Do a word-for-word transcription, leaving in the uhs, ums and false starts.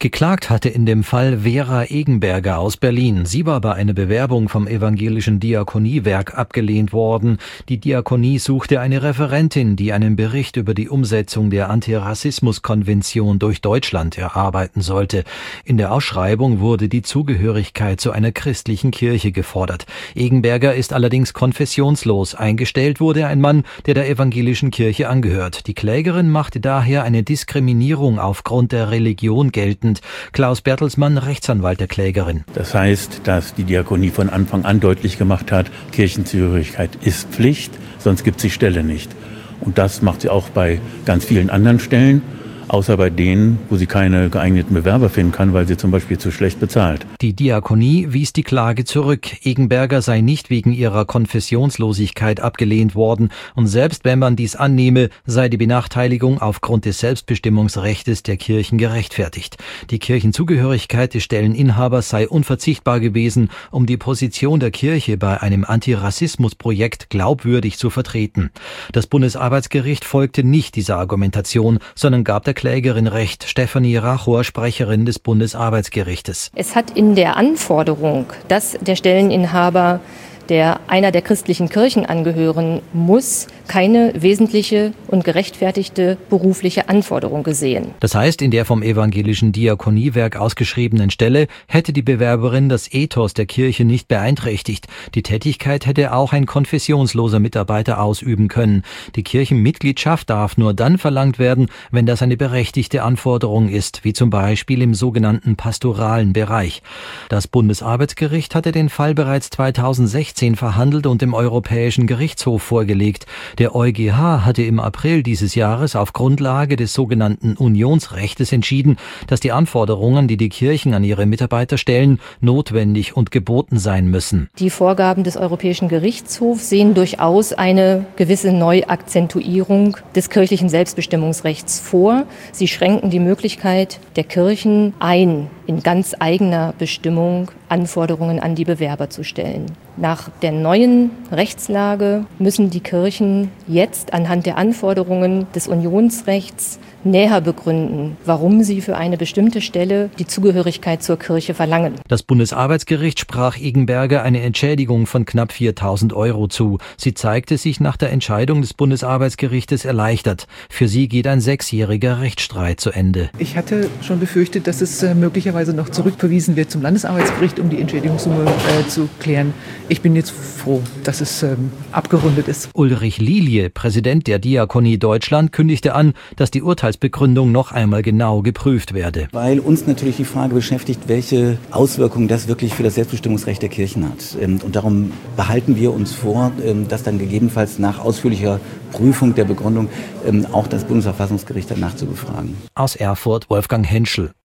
Geklagt hatte in dem Fall Vera Egenberger aus Berlin. Sie war bei einer Bewerbung vom Evangelischen Diakoniewerk abgelehnt worden. Die Diakonie suchte eine Referentin, die einen Bericht über die Umsetzung der Antirassismuskonvention durch Deutschland erarbeiten sollte. In der Ausschreibung wurde die Zugehörigkeit zu einer christlichen Kirche gefordert. Egenberger ist allerdings konfessionslos. Eingestellt wurde ein Mann, der der evangelischen Kirche angehört. Die Klägerin machte daher eine Diskriminierung aufgrund der Religion geltend. Klaus Bertelsmann, Rechtsanwalt der Klägerin. Das heißt, dass die Diakonie von Anfang an deutlich gemacht hat, Kirchenzugehörigkeit ist Pflicht, sonst gibt es die Stelle nicht. Und das macht sie auch bei ganz vielen anderen Stellen, außer bei denen, wo sie keine geeigneten Bewerber finden kann, weil sie zum Beispiel zu schlecht bezahlt. Die Diakonie wies die Klage zurück. Egenberger sei nicht wegen ihrer Konfessionslosigkeit abgelehnt worden. Und selbst wenn man dies annehme, sei die Benachteiligung aufgrund des Selbstbestimmungsrechtes der Kirchen gerechtfertigt. Die Kirchenzugehörigkeit des Stelleninhabers sei unverzichtbar gewesen, um die Position der Kirche bei einem Antirassismusprojekt glaubwürdig zu vertreten. Das Bundesarbeitsgericht folgte nicht dieser Argumentation, sondern gab der Klägerin Recht. Stefanie Rachor, Sprecherin des Bundesarbeitsgerichtes. Es hat in der Anforderung, dass der Stelleninhaber, der einer der christlichen Kirchen angehören muss, keine wesentliche und gerechtfertigte berufliche Anforderung gesehen. Das heißt, in der vom Evangelischen Diakoniewerk ausgeschriebenen Stelle hätte die Bewerberin das Ethos der Kirche nicht beeinträchtigt. Die Tätigkeit hätte auch ein konfessionsloser Mitarbeiter ausüben können. Die Kirchenmitgliedschaft darf nur dann verlangt werden, wenn das eine berechtigte Anforderung ist, wie zum Beispiel im sogenannten pastoralen Bereich. Das Bundesarbeitsgericht hatte den Fall bereits zweitausendsechzehn verhandelt und dem Europäischen Gerichtshof vorgelegt. Der EuGH hatte im April dieses Jahres auf Grundlage des sogenannten Unionsrechtes entschieden, dass die Anforderungen, die die Kirchen an ihre Mitarbeiter stellen, notwendig und geboten sein müssen. Die Vorgaben des Europäischen Gerichtshofs sehen durchaus eine gewisse Neuakzentuierung des kirchlichen Selbstbestimmungsrechts vor. Sie schränken die Möglichkeit der Kirchen ein, in ganz eigener Bestimmung Anforderungen an die Bewerber zu stellen. Nach der neuen Rechtslage müssen die Kirchen jetzt anhand der Anforderungen des Unionsrechts näher begründen, warum sie für eine bestimmte Stelle die Zugehörigkeit zur Kirche verlangen. Das Bundesarbeitsgericht sprach Egenberger eine Entschädigung von knapp viertausend Euro zu. Sie zeigte sich nach der Entscheidung des Bundesarbeitsgerichtes erleichtert. Für sie geht ein sechsjähriger Rechtsstreit zu Ende. Ich hatte schon befürchtet, dass es äh, möglicherweise noch zurückverwiesen wird zum Landesarbeitsgericht, um die Entschädigungssumme äh, zu klären. Ich bin jetzt froh, dass es ähm, abgerundet ist. Ulrich Lilie, Präsident der Diakonie Deutschland, kündigte an, dass die Urteilsbegründung noch einmal genau geprüft werde. Weil uns natürlich die Frage beschäftigt, welche Auswirkungen das wirklich für das Selbstbestimmungsrecht der Kirchen hat. Und darum behalten wir uns vor, dass dann gegebenenfalls nach ausführlicher Prüfung der Begründung auch das Bundesverfassungsgericht danach zu befragen. Aus Erfurt, Wolfgang Henschel.